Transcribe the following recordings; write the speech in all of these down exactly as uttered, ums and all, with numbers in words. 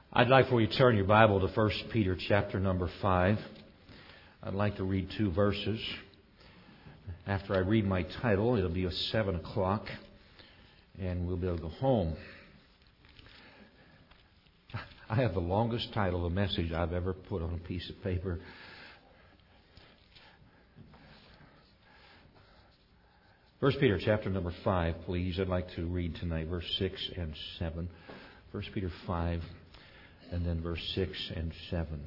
I'd like for you to turn your Bible to First Peter chapter number five. I'd like to read two verses. After I read my title, it'll be at seven o'clock, and we'll be able to go home. I have the longest title of a message I've ever put on a piece of paper. First Peter chapter number five, please. I'd like to read tonight verse six and seven. First Peter five, and then verse six and seven.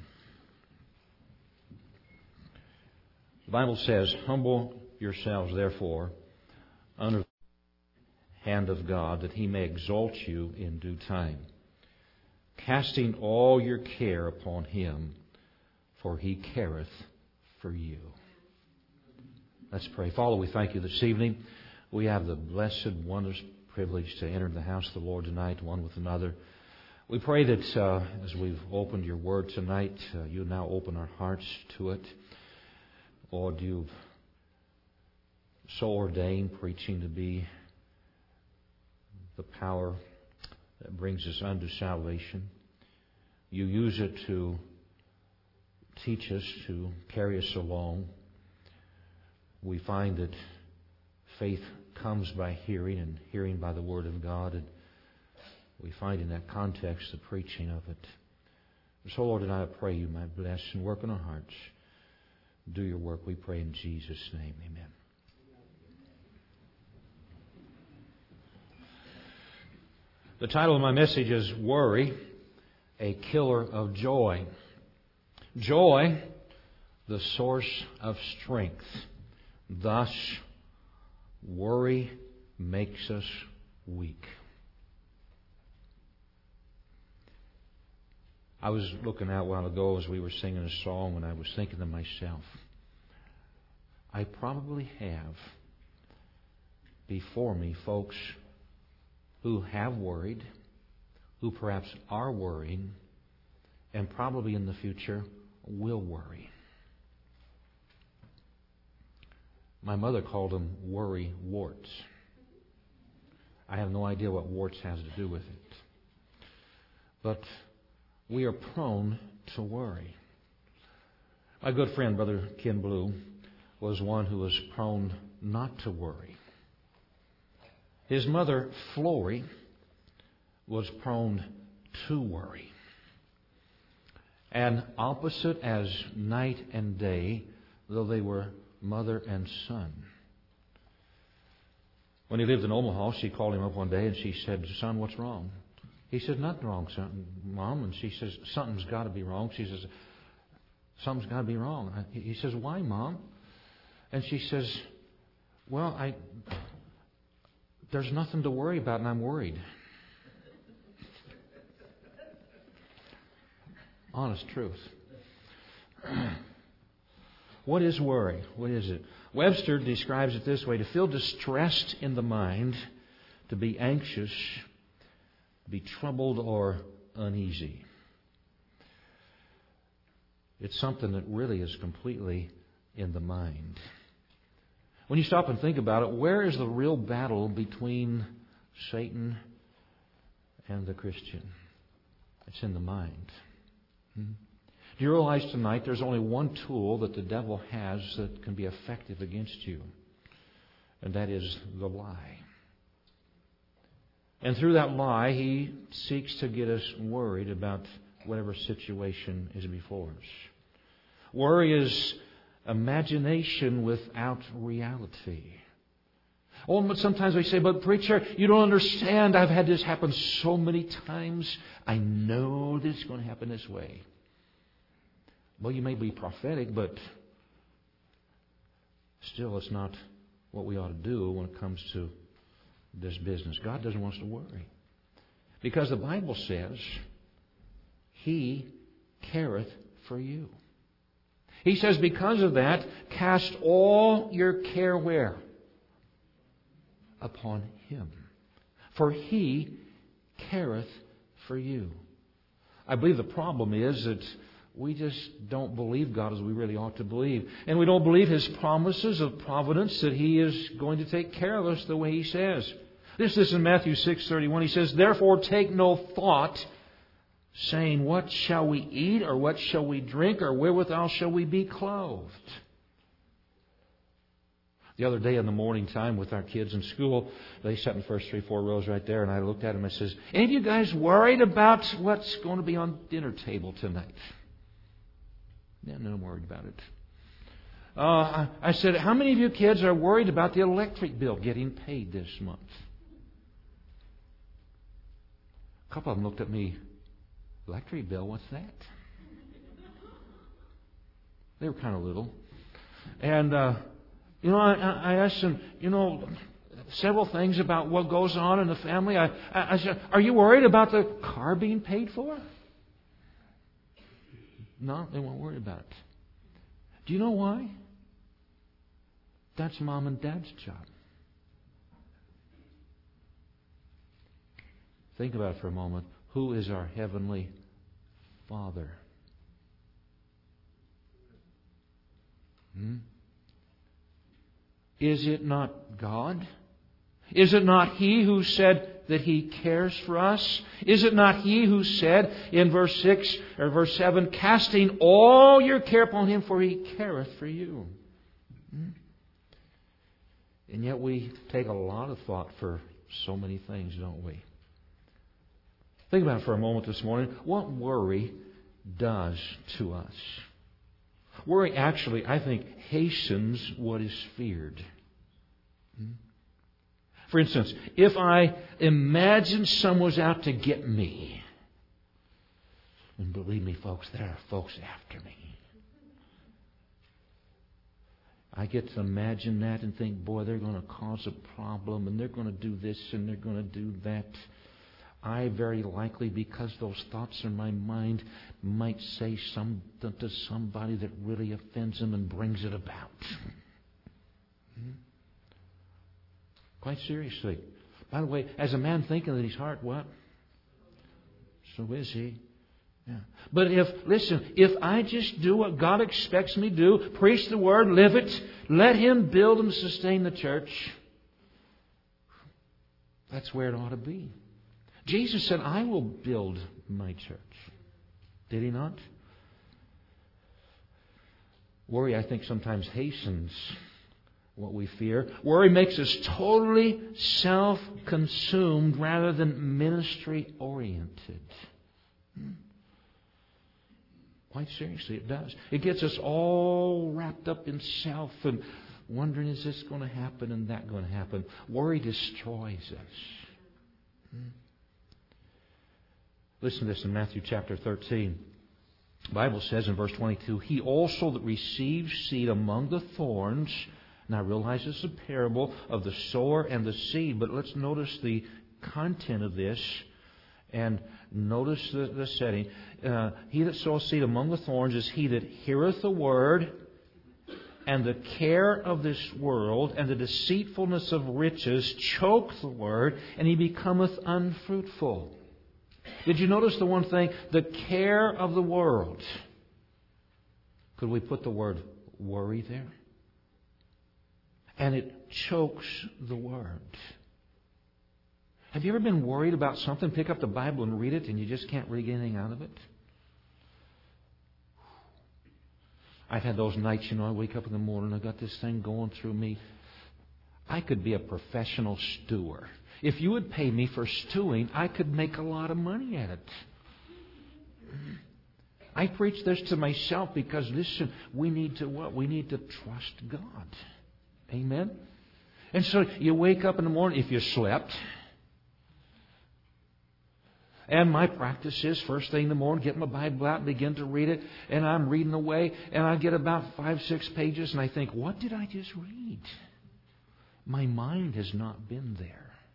The Bible says, "Humble yourselves, therefore, under the hand of God, that He may exalt you in due time, casting all your care upon Him, for He careth for you." Let's pray. Father, we thank you this evening. We have the blessed, wondrous privilege to enter the house of the Lord tonight, one with another. We pray that uh, as we've opened your word tonight, uh, you now open our hearts to it. Lord, you've so ordained preaching to be the power that brings us unto salvation. You use it to teach us, to carry us along. We find that faith comes by hearing, and hearing by the Word of God, and we find in that context the preaching of it. So, Lord, and I pray you might bless and work in our hearts. Do your work, we pray in Jesus' name. Amen. The title of my message is Worry, a Killer of Joy. Joy, the source of strength. Thus, worry makes us weak. I was looking out a while ago as we were singing a song, and I was thinking to myself, I probably have before me folks who have worried, who perhaps are worrying, and probably in the future will worry. My mother called them worry warts. I have no idea what warts has to do with it. But we are prone to worry. My good friend, Brother Ken Blue, was one who was prone not to worry. His mother, Flory, was prone to worry. And opposite as night and day, though they were mother and son. When he lived in Omaha, she called him up one day and she said, "Son, what's wrong?" He said, "Nothing wrong, son, Mom." And she says, "Something's got to be wrong." She says, "Something's got to be wrong." He says, "Why, Mom?" And she says, "Well, I there's nothing to worry about, and I'm worried." Honest truth. What is worry? What is it? Webster describes it this way: to feel distressed in the mind, to be anxious, be troubled or uneasy. It's something that really is completely in the mind. When you stop and think about it, where is the real battle between Satan and the Christian? It's in the mind. Hmm? Do you realize tonight there's only one tool that the devil has that can be effective against you? And that is the lie. And through that lie, he seeks to get us worried about whatever situation is before us. Worry is imagination without reality. Oh, but sometimes we say, "But preacher, you don't understand. I've had this happen so many times. I know this is going to happen this way." Well, you may be prophetic, but still it's not what we ought to do when it comes to this business. God doesn't want us to worry. Because the Bible says, He careth for you. He says, because of that, cast all your care where? Upon Him. For He careth for you. I believe the problem is that we just don't believe God as we really ought to believe. And we don't believe His promises of providence that He is going to take care of us the way He says. This is in Matthew six thirty-one. He says, "Therefore take no thought saying, what shall we eat, or what shall we drink, or wherewithal shall we be clothed? The other day in the morning time with our kids in school, they sat in the first three, four rows right there, and I looked at them and I says, any of you guys worried about what's going to be on dinner table tonight? Yeah, no, I'm worried about it. Uh, I said, how many of you kids are worried about the electric bill getting paid this month? A couple of them looked at me, electric bill, what's that? They were kind of little. And, uh, you know, I, I asked them, you know, several things about what goes on in the family. I, I, I said, are you worried about the car being paid for? No, they weren't worried about it. Do you know why? That's Mom and Dad's job. Think about it for a moment. Who is our Heavenly Father? Hmm? Is it not God? Is it not He who said that He cares for us? Is it not He who said in verse six or verse seven, casting all your care upon Him, for He careth for you? Hmm? And yet we take a lot of thought for so many things, don't we? Think about it for a moment this morning. What worry does to us? Worry actually, I think, hastens what is feared. For instance, if I imagine someone's out to get me, and believe me, folks, there are folks after me. I get to imagine that and think, boy, they're going to cause a problem, and they're going to do this, and they're going to do that. I very likely, because those thoughts in my mind, might say something to somebody that really offends them and brings it about. Hmm? Quite seriously. By the way, as a man thinking in his heart, what? So is he. Yeah. But if, listen, if I just do what God expects me to do, preach the Word, live it, let Him build and sustain the church, that's where it ought to be. Jesus said, I will build my church. Did He not? Worry, I think, sometimes hastens what we fear. Worry makes us totally self-consumed rather than ministry-oriented. Hmm? Quite seriously, it does. It gets us all wrapped up in self and wondering, is this going to happen and that going to happen? Worry destroys us. Hmm? Listen to this in Matthew chapter thirteen. The Bible says in verse twenty-two, He also that receives seed among the thorns. Now I realize this is a parable of the sower and the seed, but let's notice the content of this and notice the, the setting. Uh, he that soweth seed among the thorns is he that heareth the word, and the care of this world and the deceitfulness of riches choke the word, and he becometh unfruitful. Did you notice the one thing? The care of the world. Could we put the word worry there? And it chokes the word. Have you ever been worried about something? Pick up the Bible and read it and you just can't really get anything out of it? I've had those nights, you know, I wake up in the morning, I've got this thing going through me. I could be a professional stewer. If you would pay me for stewing, I could make a lot of money at it. I preach this to myself because, listen, we need to what? We need to trust God. Amen? And so you wake up in the morning, if you slept. And my practice is, first thing in the morning, get my Bible out and begin to read it. And I'm reading away, and I get about five, six pages, and I think, what did I just read? My mind has not been there.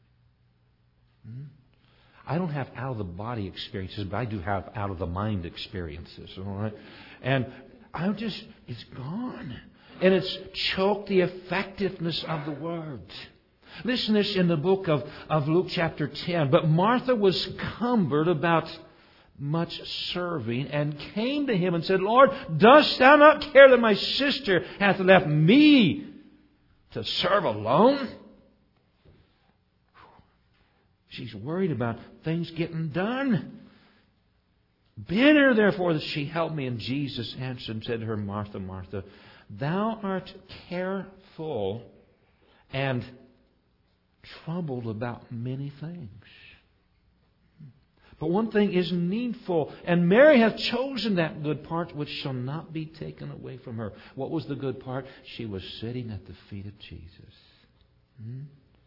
I don't have out-of-the-body experiences, but I do have out-of-the-mind experiences. All right? And I'm just, it's gone. And it's choked the effectiveness of the Word. Listen to this in the book of, of Luke chapter ten. But Martha was cumbered about much serving and came to Him and said, Lord, dost Thou not care that my sister hath left me to serve alone? She's worried about things getting done. Bid her, therefore, that she help me. And Jesus answered and said to her, Martha, Martha, thou art careful and troubled about many things. But one thing is needful, and Mary hath chosen that good part which shall not be taken away from her. What was the good part? She was sitting at the feet of Jesus. Hmm?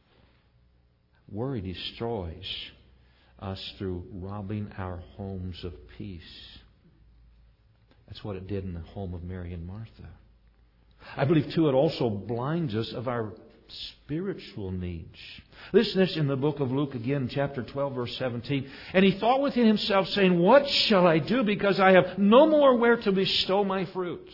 Worry destroys us through robbing our homes of peace. That's what it did in the home of Mary and Martha. I believe, too, it also blinds us of our spiritual needs. Listen to this in the book of Luke again, chapter twelve, verse seventeen. And he thought within himself, saying, what shall I do, because I have no more where to bestow my fruits?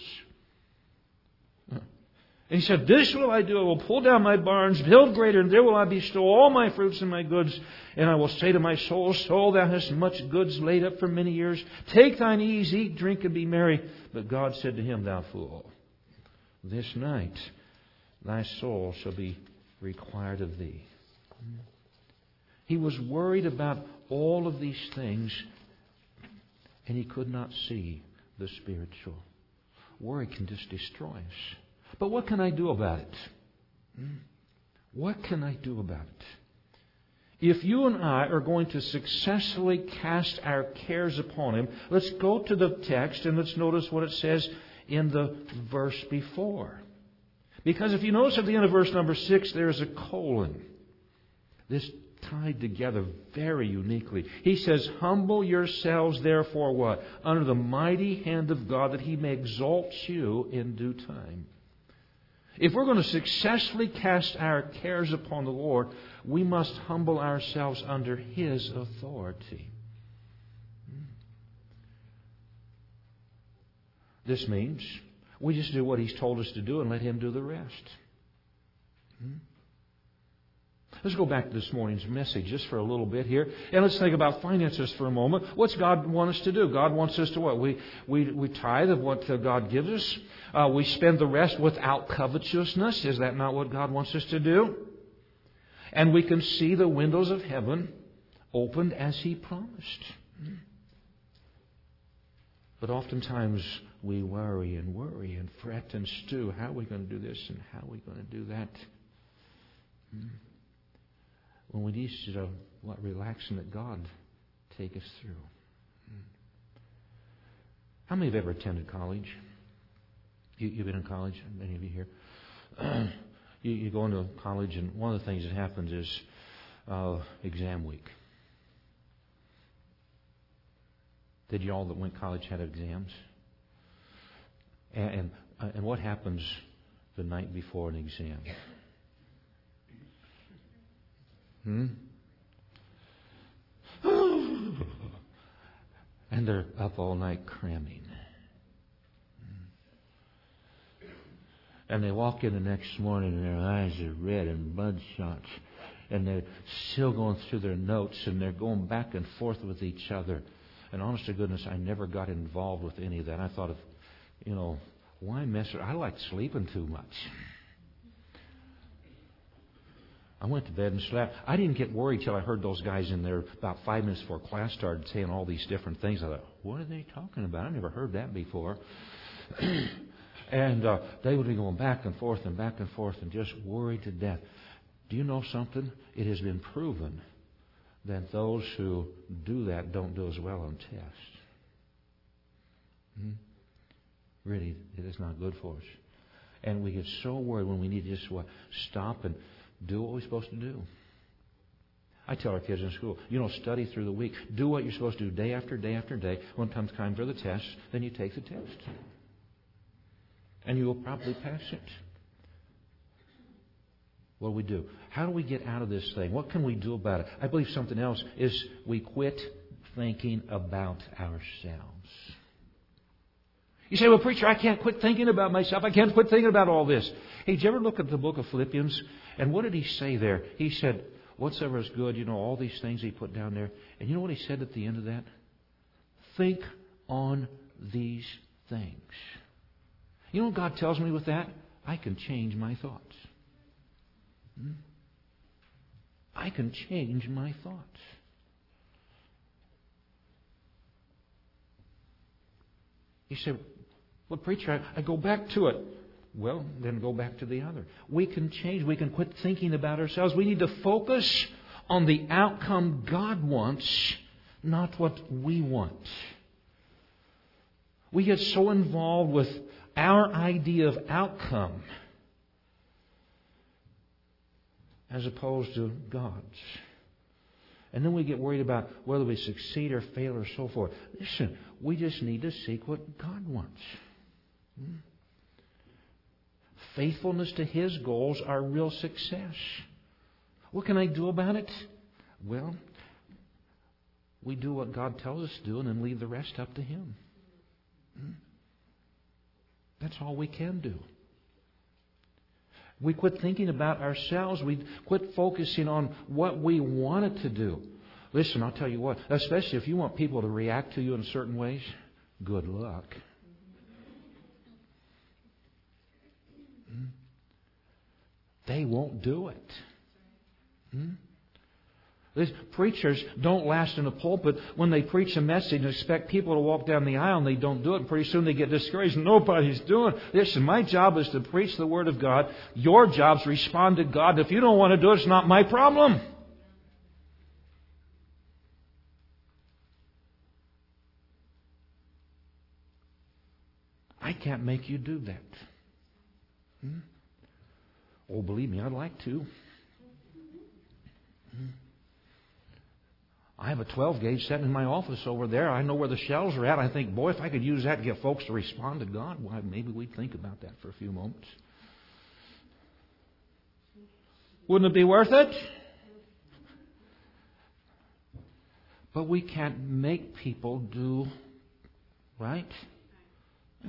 And he said, this will I do. I will pull down my barns, build greater, and there will I bestow all my fruits and my goods. And I will say to my soul, soul, thou hast much goods laid up for many years. Take thine ease, eat, drink, and be merry. But God said to him, thou fool, this night thy soul shall be required of thee. He was worried about all of these things, and he could not see the spiritual. Worry can just destroy us. But what can I do about it? What can I do about it? If you and I are going to successfully cast our cares upon Him, let's go to the text and let's notice what it says in the verse before. Because if you notice at the end of verse number six, there's a colon. This tied together very uniquely. He says, humble yourselves therefore what? Under the mighty hand of God, that He may exalt you in due time. If we're going to successfully cast our cares upon the Lord, we must humble ourselves under His authority. This means we just do what He's told us to do and let Him do the rest. Let's go back to this morning's message just for a little bit here. And let's think about finances for a moment. What's God want us to do? God wants us to what? We we, we tithe of what God gives us. Uh, we spend the rest without covetousness. Is that not what God wants us to do? And we can see the windows of heaven opened as He promised. But oftentimes we worry and worry and fret and stew. How are we going to do this and how are we going to do that? When we need to what, relax and let God take us through. How many have ever attended college? You, you've been in college? Many of you here. you, you go into college, and one of the things that happens is uh, exam week. Did you all that went to college had exams? And, and, and what happens the night before an exam? Hmm? And they're up all night cramming. And they walk in the next morning and their eyes are red and bloodshot. And they're still going through their notes and they're going back and forth with each other. And honest to goodness, I never got involved with any of that. I thought of, you know, why mess with it? I like sleeping too much. I went to bed and slept. I didn't get worried till I heard those guys in there about five minutes before class started saying all these different things. I thought, what are they talking about? I never heard that before. And uh, they would be going back and forth and back and forth and just worried to death. Do you know something? It has been proven that those who do that don't do as well on tests. Hmm? Really, it is not good for us. And we get so worried when we need to just what, stop and do what we're supposed to do. I tell our kids in school, you know, study through the week. Do what you're supposed to do day after day after day. When it comes time for the test, then you take the test. And you will probably pass it. What do we do? How do we get out of this thing? What can we do about it? I believe something else is we quit thinking about ourselves. You say, well, preacher, I can't quit thinking about myself. I can't quit thinking about all this. Hey, did you ever look at the book of Philippians? And what did he say there? He said, whatsoever is good, you know, all these things he put down there. And you know what he said at the end of that? Think on these things. You know what God tells me with that? I can change my thoughts. Hmm? I can change my thoughts. You say, well, preacher, I, I go back to it. Well, then go back to the other. We can change. We can quit thinking about ourselves. We need to focus on the outcome God wants, not what we want. We get so involved with our idea of outcome as opposed to God's. And then we get worried about whether we succeed or fail or so forth. Listen, we just need to seek what God wants. Hmm? Faithfulness to His goals are real success. What can I do about it? Well, we do what God tells us to do and then leave the rest up to Him. Hmm? That's all we can do. We quit thinking about ourselves. We quit focusing on what we wanted to do. Listen, I'll tell you what, especially if you want people to react to you in certain ways, good luck. Hmm? They won't do it. Hmm? These preachers don't last in the pulpit when they preach a message and expect people to walk down the aisle and they don't do it. And pretty soon they get discouraged. Nobody's doing it. Listen, my job is to preach the Word of God. Your job is to respond to God. If you don't want to do it, it's not my problem. I can't make you do that. Hmm? Oh, believe me, I'd like to. Hmm? I have a twelve gauge sitting in my office over there. I know where the shells are at. I think, boy, if I could use that to get folks to respond to God, well, maybe we'd think about that for a few moments. Wouldn't it be worth it? But we can't make people do right. Yeah.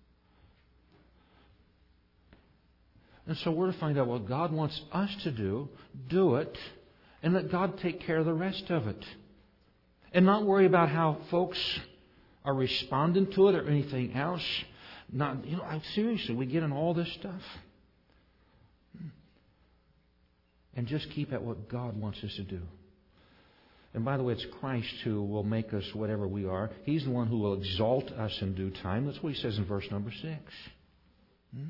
And so we're to find out what God wants us to do, do it, and let God take care of the rest of it. And not worry about how folks are responding to it or anything else. Not, you know, seriously, we get in all this stuff. And just keep at what God wants us to do. And by the way, it's Christ who will make us whatever we are. He's the one who will exalt us in due time. That's what He says in verse number six. Hmm?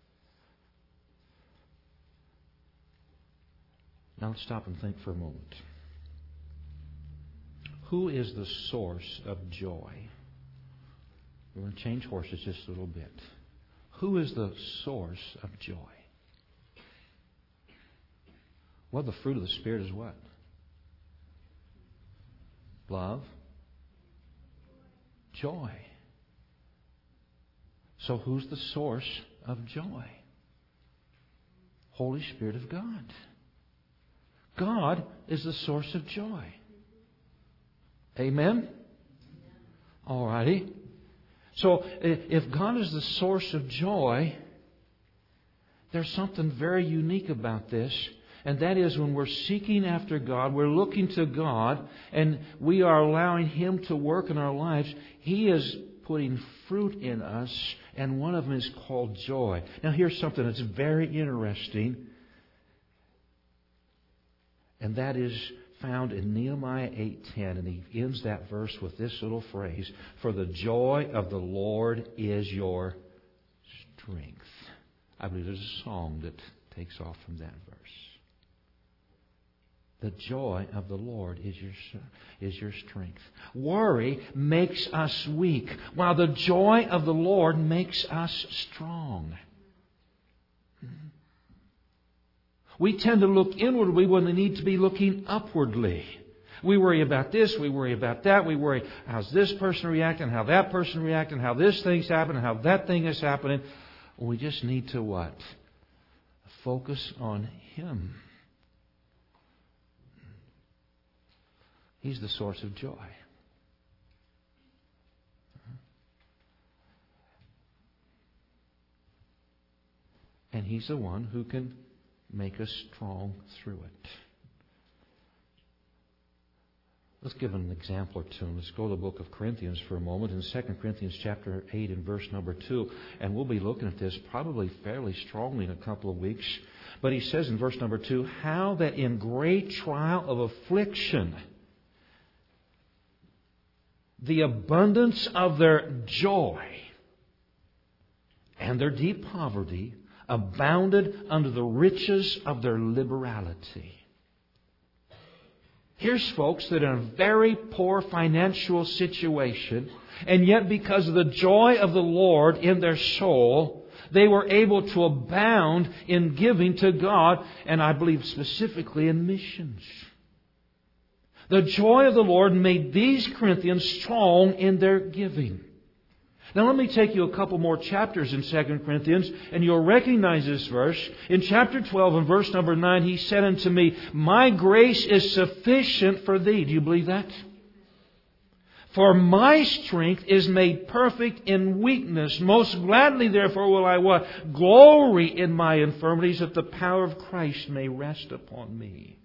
Now let's stop and think for a moment. Who is the source of joy? We're going to change horses just a little bit. Who is the source of joy? Well, the fruit of the Spirit is what? Love. Joy. So who's the source of joy? Holy Spirit of God. God is the source of joy. Amen? All righty. So if God is the source of joy, there's something very unique about this. And that is when we're seeking after God, we're looking to God, and we are allowing Him to work in our lives, He is putting fruit in us, and one of them is called joy. Now here's something that's very interesting. And that is found in Nehemiah eight ten. And he ends that verse with this little phrase, "For the joy of the Lord is your strength." I believe there's a song that takes off from that verse. The joy of the Lord is your, is your strength. Worry makes us weak, while the joy of the Lord makes us strong. We tend to look inwardly when we need to be looking upwardly. We worry about this, we worry about that, we worry how's this person reacting, how that person reacting, how this thing's happening, how that thing is happening. We just need to what? Focus on Him. He's the source of joy. And He's the one who can make us strong through it. Let's give an example or two. Let's go to the book of Corinthians for a moment. In Second Corinthians chapter eight and verse number two. And we'll be looking at this probably fairly strongly in a couple of weeks. But he says in verse number two, "How that in great trial of affliction the abundance of their joy and their deep poverty abounded under the riches of their liberality. Here's folks that are in a very poor financial situation, and yet because of the joy of the Lord in their soul, they were able to abound in giving to God, and I believe specifically in missions. The joy of the Lord made these Corinthians strong in their giving. Now let me take you a couple more chapters in Second Corinthians, and you'll recognize this verse. In chapter twelve and verse number nine, He said unto me, My grace is sufficient for thee. Do you believe that? For my strength is made perfect in weakness. Most gladly, therefore, will I what? Glory in my infirmities, that the power of Christ may rest upon me.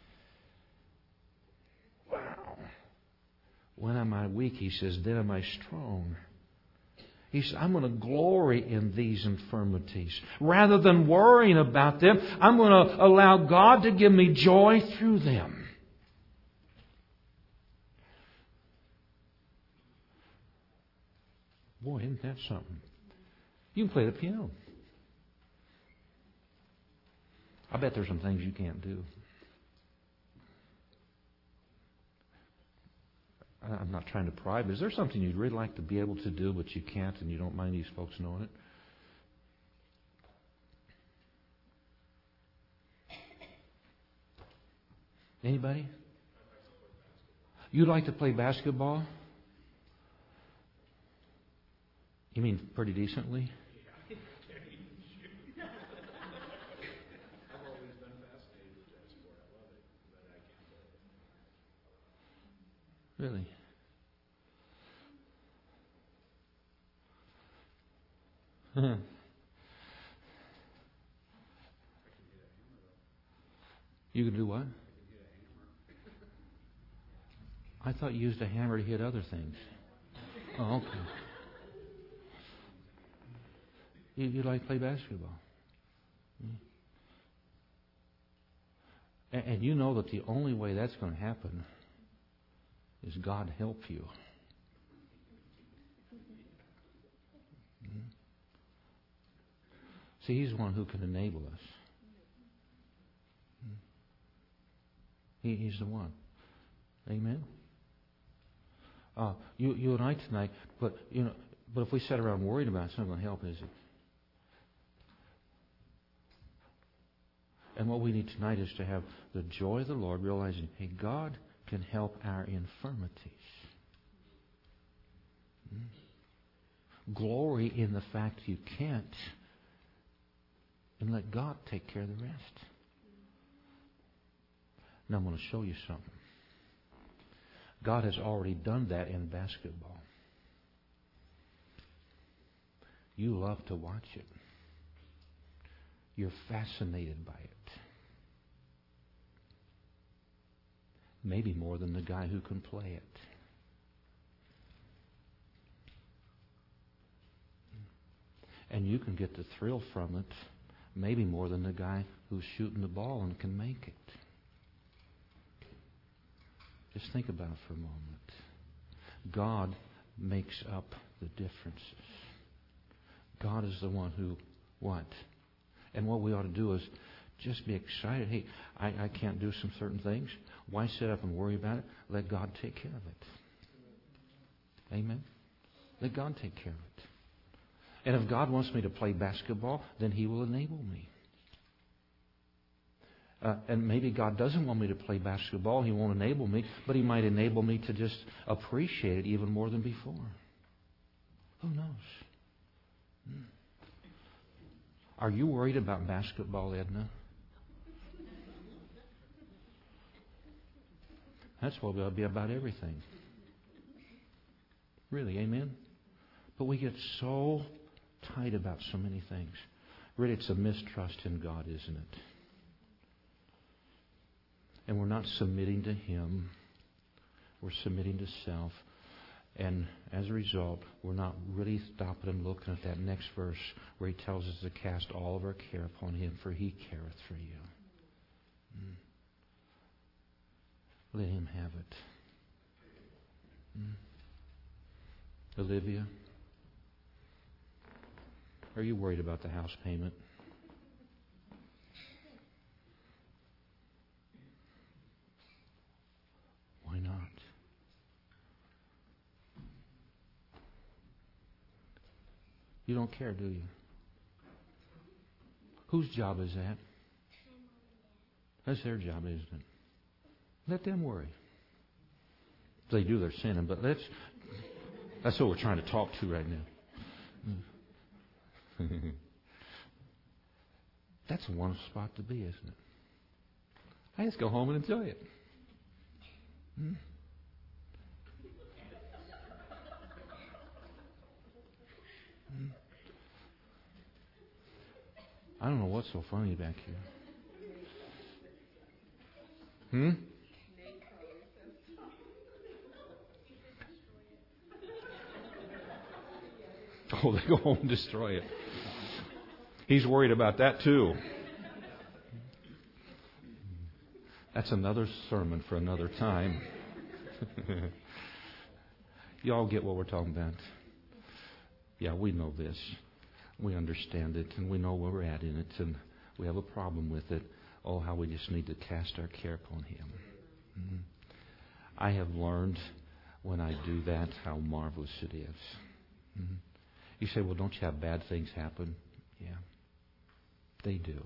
Wow. When am I weak? He says, then am I strong. He says, I'm going to glory in these infirmities. Rather than worrying about them, I'm going to allow God to give me joy through them. Boy, isn't that something? You can play the piano. I bet there's some things you can't do. I'm not trying to pry, but is there something you'd really like to be able to do, but you can't, and you don't mind these folks knowing it? Anybody? You'd like to play basketball? You mean pretty decently? Really? You can do what? I thought you used a hammer to hit other things. Oh, okay. You, you like to play basketball. And, and you know that the only way that's going to happen is God help you. See, He's the one who can enable us. He, he's the one. Amen? Uh, you, you and I tonight, but you know, but if we sit around worried about it, it's not going to help, is it? And what we need tonight is to have the joy of the Lord, realizing, hey, God can help our infirmities. Glory in the fact you can't, and let God take care of the rest. Now I'm going to show you something. God has already done that in basketball. You love to watch it. You're fascinated by it. Maybe more than the guy who can play it. And you can get the thrill from it, maybe more than the guy who's shooting the ball and can make it. Just think about it for a moment. God makes up the differences. God is the one who, what? And what we ought to do is just be excited. Hey, I, I can't do some certain things. Why sit up and worry about it? Let God take care of it. Amen? Let God take care of it. And if God wants me to play basketball, then He will enable me. Uh, and maybe God doesn't want me to play basketball. He won't enable me, but He might enable me to just appreciate it even more than before. Who knows? Hmm. Are you worried about basketball, Edna? That's what we ought to be about everything. Really, amen? But we get so tight about so many things. Really, it's a mistrust in God, isn't it? And we're not submitting to Him. We're submitting to self. And as a result, we're not really stopping and looking at that next verse where He tells us to cast all of our care upon Him, for He careth for you. Mm. Let Him have it. Mm. Olivia, are you worried about the house payment? Why not? You don't care, do you? Whose job is that? That's their job, isn't it? Let them worry. They do their sinning, but let's. That's what we're trying to talk to right now. That's a wonderful spot to be, isn't it? I just go home and enjoy it. Hmm? Hmm? I don't know what's so funny back here. Hmm? Oh, they go home and destroy it. He's worried about that too. That's another sermon for another time. Y'all get what we're talking about. Yeah, we know this. We understand it, and we know where we're at in it, and we have a problem with it. Oh, how we just need to cast our care upon Him. Mm-hmm. I have learned when I do that how marvelous it is. Mm-hmm. You say, well, don't you have bad things happen? Yeah, they do.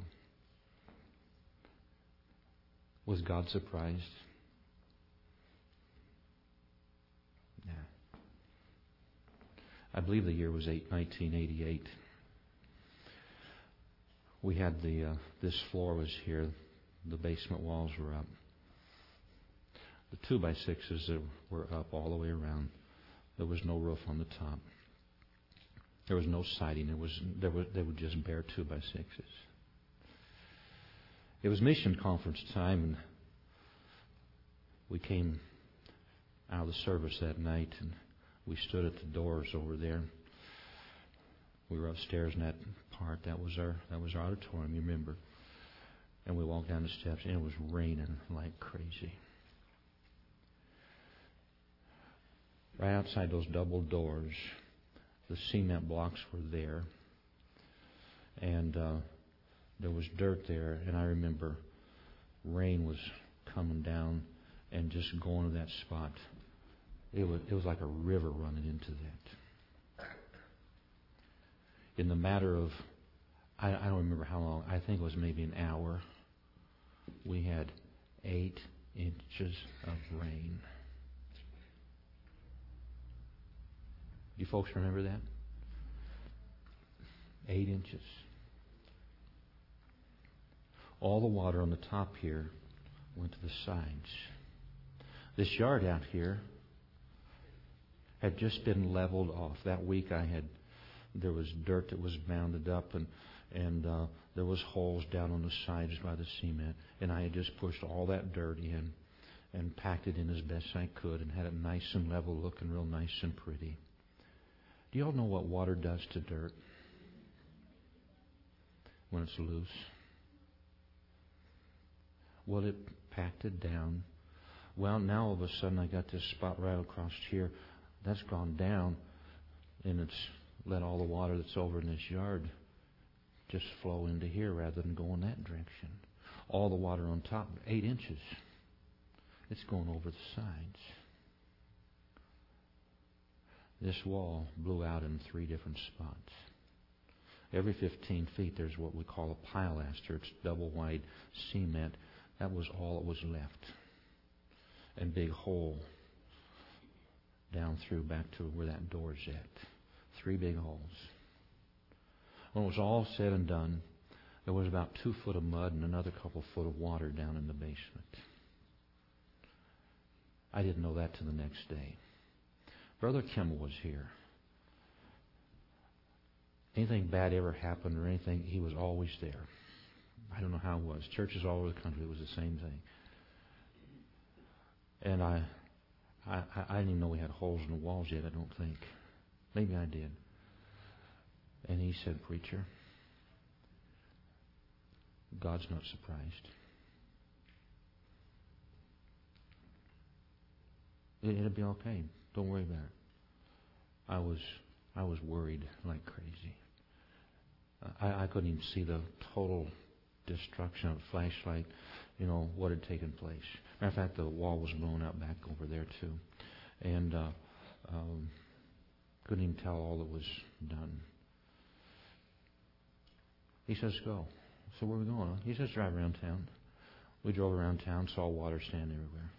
Was God surprised? Yeah. I believe the year was nineteen eighty-eight. We had the, uh, this floor was here. The basement walls were up. The two by sixes were up all the way around. There was no roof on the top. There was no siding. There was, there was, they were just bare two by sixes. It was mission conference time, and we came out of the service that night, and we stood at the doors over there. We were upstairs in that part. That was our that was our auditorium, you remember. And we walked down the steps, and it was raining like crazy. Right outside those double doors, the cement blocks were there, and uh, there was dirt there. And I remember rain was coming down and just going to that spot. It was it was like a river running into that. In the matter of, I, I don't remember how long, I think it was maybe an hour, we had eight inches of rain. You folks remember that? Eight inches. All the water on the top here went to the sides. This yard out here had just been leveled off. That week I had, there was dirt that was mounded up, and and uh, there was holes down on the sides by the cement. And I had just pushed all that dirt in and packed it in as best I could and had it nice and level, looking real nice and pretty. Do you all know what water does to dirt when it's loose? Well, it packed it down. Well, now all of a sudden I got this spot right across here. That's gone down, and it's let all the water that's over in this yard just flow into here rather than go in that direction. All the water on top, eight inches. It's going over the sides. This wall blew out in three different spots. Every fifteen feet, there's what we call a pilaster. It's double wide cement. That was all that was left. And big hole down through back to where that door's at. Three big holes. When it was all said and done, there was about two foot of mud and another couple foot of water down in the basement. I didn't know that till the next day. Brother Kimmel was here. Anything bad ever happened or anything, he was always there. I don't know how it was. Churches all over the country, it was the same thing. And I, I, I didn't even know we had holes in the walls yet, I don't think. Maybe I did. And he said, "Preacher, God's not surprised. It, it'll be okay. Don't worry about it." I was I was worried like crazy. I, I couldn't even see the total destruction of the flashlight, you know, what had taken place. Matter of fact, the wall was blown out back over there too. And uh, um, couldn't even tell all that was done. He says, go. So where are we going? He says, drive around town. We drove around town, saw water stand everywhere.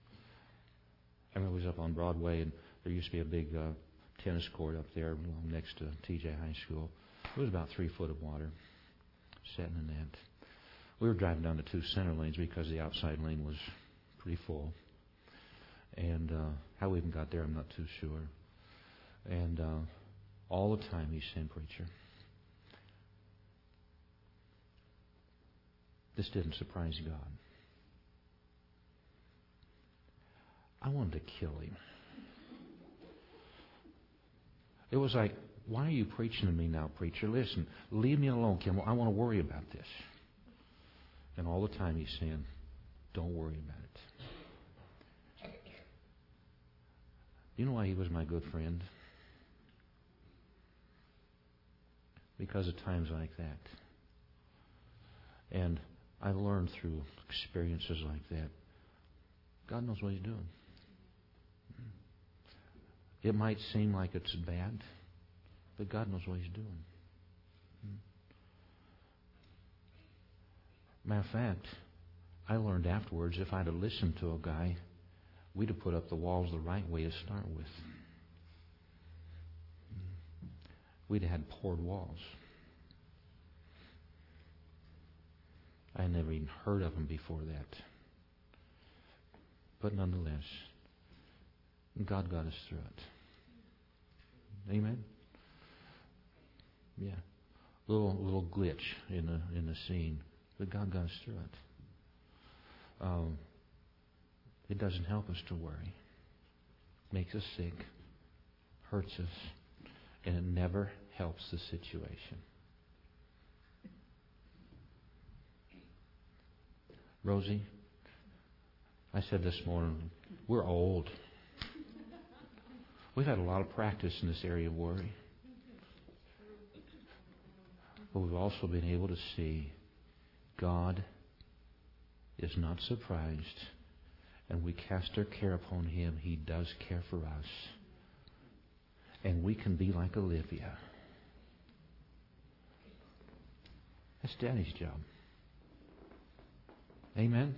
I remember we was up on Broadway, and there used to be a big uh, tennis court up there next to T J High School. It was about three foot of water sitting in that. We were driving down the two center lanes because the outside lane was pretty full. And uh, how we even got there, I'm not too sure. And uh, all the time he's saying, preacher, this didn't surprise God. I wanted to kill him. It was like, why are you preaching to me now, preacher? Listen, leave me alone, Kim. I want to worry about this. And all the time he's saying, don't worry about it. You know why he was my good friend? Because of times like that. And I learned through experiences like that, God knows what he's doing. It might seem like it's bad, but God knows what he's doing. Matter of fact, I learned afterwards if I'd have listened to a guy, we'd have put up the walls the right way to start with. We'd have had poured walls. I had never even heard of them before that. But nonetheless, God got us through it. Amen? Yeah. Little little glitch in the in the scene. But God got us through it. Um, it doesn't help us to worry. Makes us sick. Hurts us. And it never helps the situation. Rosie, I said this morning, we're old. We've had a lot of practice in this area of worry. But we've also been able to see God is not surprised, and we cast our care upon Him. He does care for us. And we can be like Olivia. That's Daddy's job. Amen?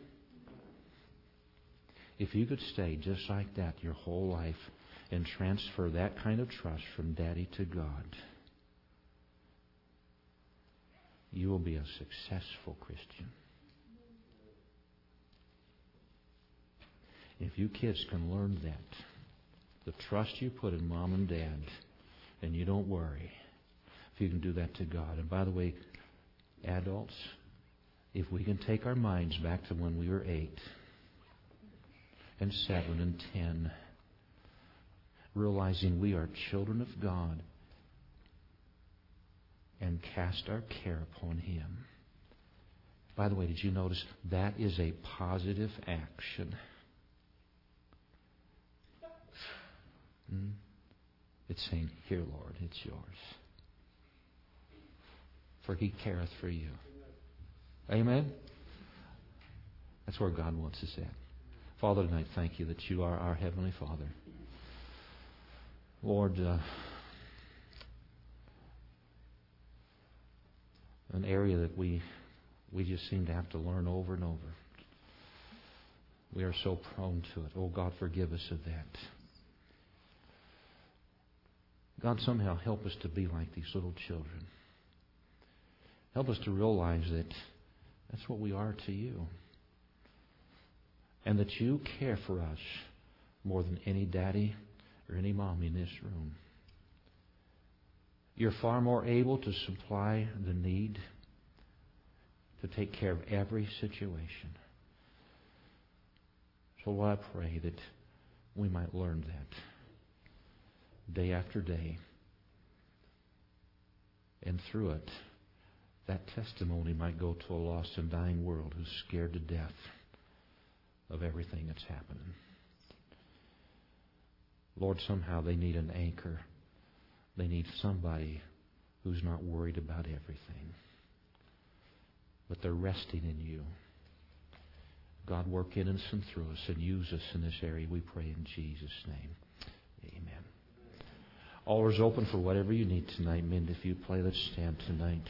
If you could stay just like that your whole life and transfer that kind of trust from Daddy to God, you will be a successful Christian. If you kids can learn that, the trust you put in Mom and Dad, and you don't worry, if you can do that to God. And by the way, adults, if we can take our minds back to when we were eight and seven and ten, realizing we are children of God, and cast our care upon Him. By the way, did you notice that is a positive action? Hmm? It's saying, here, Lord, it's yours. For He careth for you. Amen? That's where God wants us at. Father, tonight, thank you that you are our Heavenly Father. Lord, uh, an area that we we just seem to have to learn over and over. We are so prone to it. Oh, God, forgive us of that. God, somehow help us to be like these little children. Help us to realize that that's what we are to you. And that you care for us more than any daddy or any mom in this room. You're far more able to supply the need, to take care of every situation. So Lord, I pray that we might learn that day after day. And through it, that testimony might go to a lost and dying world who's scared to death of everything that's happening. Lord, somehow they need an anchor They need somebody who's not worried about everything, but they're resting in You. God, work in us and through us and use us in this area, we pray in Jesus' name. Amen. Altar's open for whatever you need tonight. Men, if you play, let's stand tonight.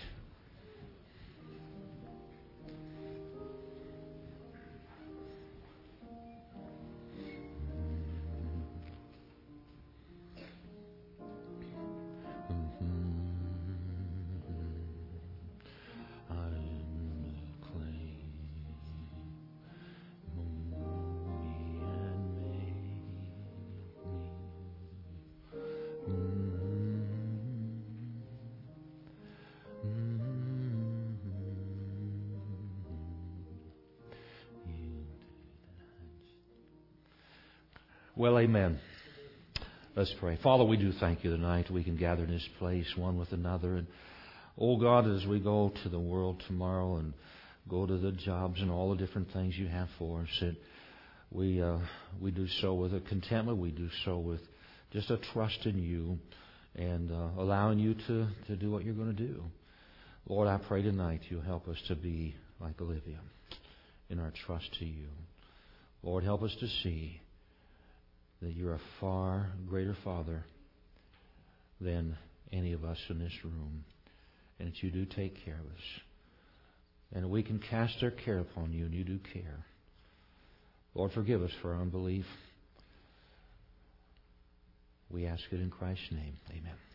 Well, amen. Let's pray. Father, we do thank You tonight. We can gather in this place one with another. And, oh God, as we go to the world tomorrow and go to the jobs and all the different things You have for us, that we, uh, we do so with a contentment. We do so with just a trust in You and uh, allowing You to, to do what You're going to do. Lord, I pray tonight You'll help us to be like Olivia in our trust to You. Lord, help us to see that You're a far greater Father than any of us in this room, and that You do take care of us. And we can cast our care upon You, and You do care. Lord, forgive us for our unbelief. We ask it in Christ's name. Amen.